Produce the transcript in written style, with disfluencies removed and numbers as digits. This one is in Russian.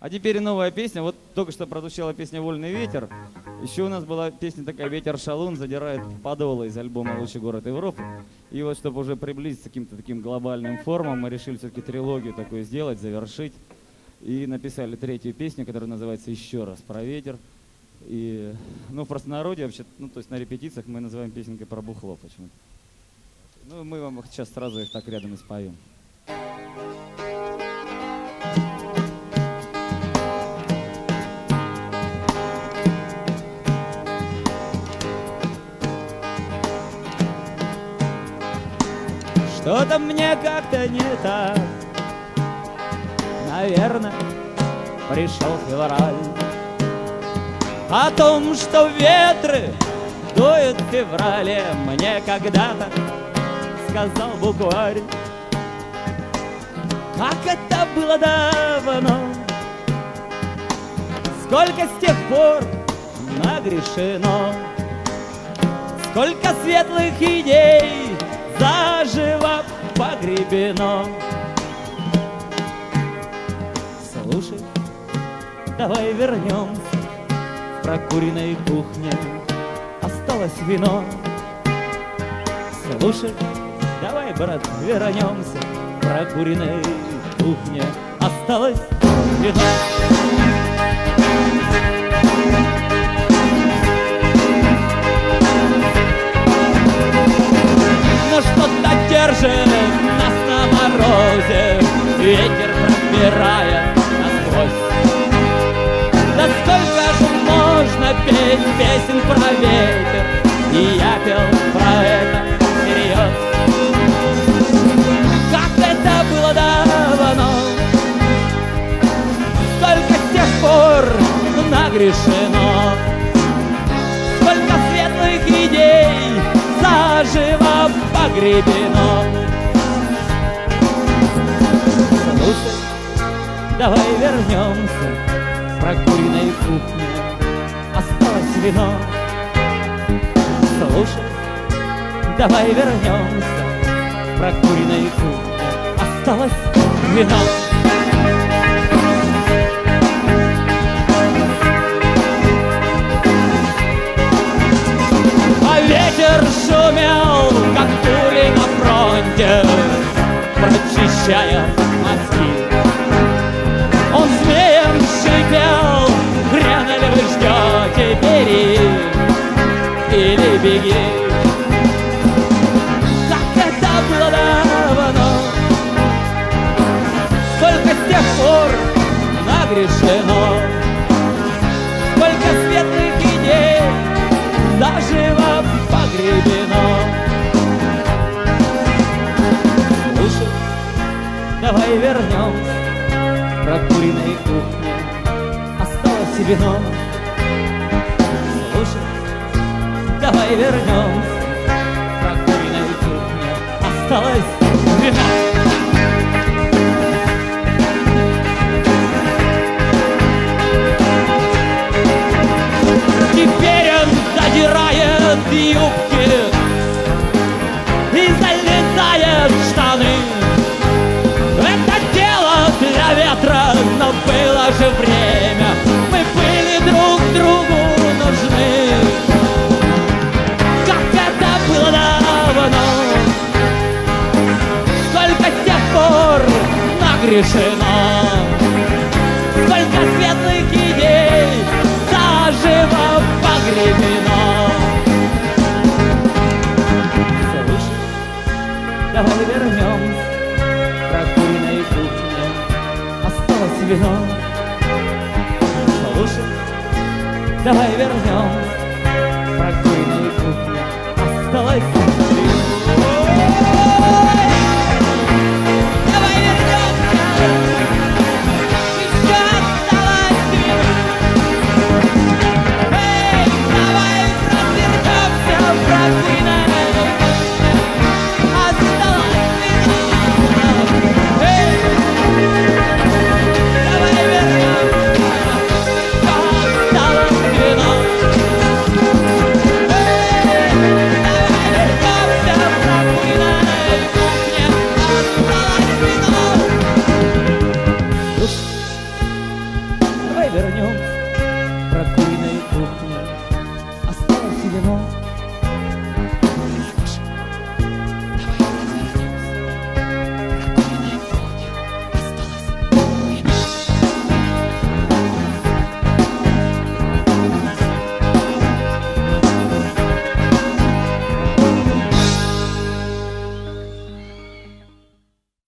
А теперь новая песня. Вот только что прозвучала песня «Вольный ветер». Еще у нас была песня такая «Ветер шалун задирает подолы» из альбома «Лучший город Европы». И вот, чтобы уже приблизиться к каким-то таким глобальным формам, мы решили все-таки трилогию такую сделать, завершить. И написали третью песню, которая называется «Еще раз про ветер». И, ну, в простонародье вообще, ну, то есть на репетициях мы называем песенкой про бухло почему-то. Ну, мы вам сейчас сразу их так рядом и споем. Что-то мне как-то не так, наверное, пришел февраль. О том, что ветры дуют в феврале, мне когда-то сказал букварь. Как это было давно, сколько с тех пор нагрешено, сколько светлых идей заживо погребено. Слушай, давай вернемся, в прокуренной кухне осталось вино. Слушай, давай, брат, вернемся, в прокуренной кухне осталось вино. Но что-то держит нас на морозе, ветер пробирая насквозь. Да сколько же можно петь песен про ветер, и я пел про это всерьез. Как это было давно, сколько с тех пор нагрешено, сколько светлых идей заживо погребено. Слушай, давай вернемся, в прокуренной кухне осталось вино. Слушай, давай вернемся, в прокуренной кухне осталось вино. Ветер шумел, как пули на фронте, прочищая мозги. Он змеем шипел: хрена ли вы ждете, бери или беги. Как это было давно, сколько с тех пор нагрешено, сколько светлых идей заживо погребено. Слушай, давай вернемся, в прокуренной кухне осталось вино. Слушай, давай вернемся, в прокуренной кухне осталось вино. Теперь он задирает юбки и залезает в штаны. Это дело для ветра, но было же время, мы были друг другу нужны. Как это было давно, сколько с тех пор нагрешено, сколько светлых идей заживо погребено. Слушай, давай вернемся, в прокуренной кухне осталось вино. Слушай, давай вернемся, в прокуренной кухне осталось вино. Давай вернемся, еще осталось вино. Давай вернемся, давай вернемся.